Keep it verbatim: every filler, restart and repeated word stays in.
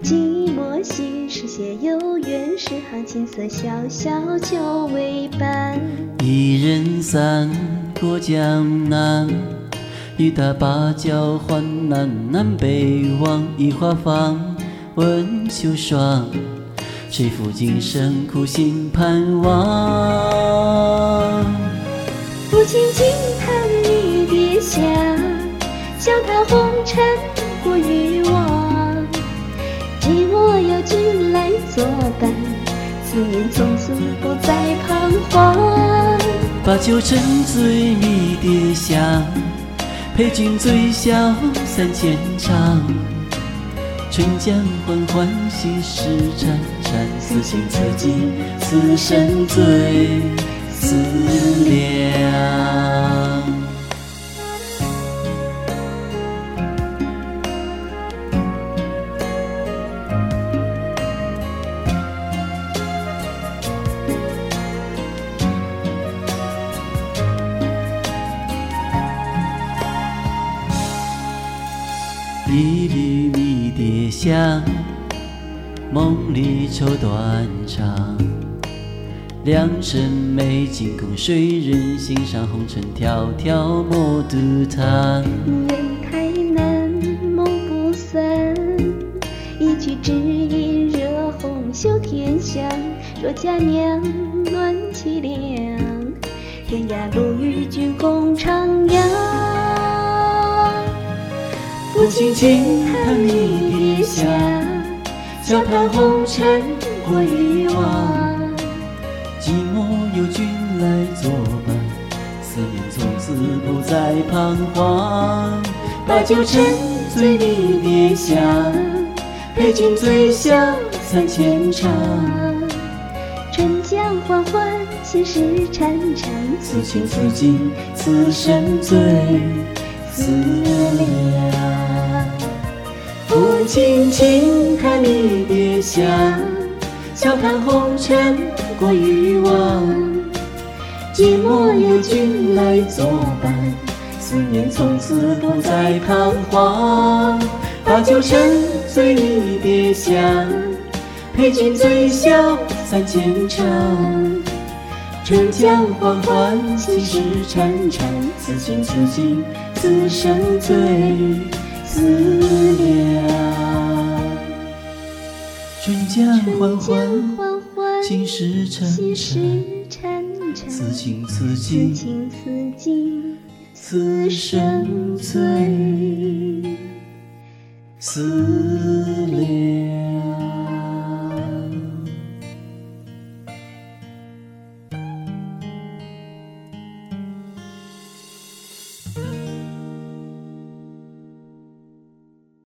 寂寞心事写有缘，十行青涩小小就为伴。 一人散过江南，与他把酒欢，南南北望，一花房，问秋霜，谁负今生苦心盼望？ 抚琴轻弹离别香，笑谈红尘过欲望。寂寞有君来作伴，思念从此不再彷徨。 把酒沉醉迷迭香，陪君醉笑三千场。春江缓缓，细湿潺潺，此情此景，此生最思量。一缕迷迭香，梦里抽断肠。良辰美景供谁人欣赏？红尘迢迢莫独躺。 人太难，梦不散，一曲只因惹红袖添香。若佳酿暖凄凉，天涯路与君共徜徉。 抚琴轻弹离别香，笑谈红尘过欲望。寂寞有君来作伴，思念从此不再彷徨。把酒沉醉离别香，陪君醉笑三千场。 春江缓缓，细湿潺潺， 此情此景，此生最思量。抚琴轻弹离别香，笑谈红尘过欲望。寂寞有君来作伴，思念从此不再彷徨。把酒沉醉离别香，陪君醉笑三千场。春江缓缓，细湿潺潺，此情此景，此生最思量。春江缓缓，细湿潺潺，此情此景，此生最思量。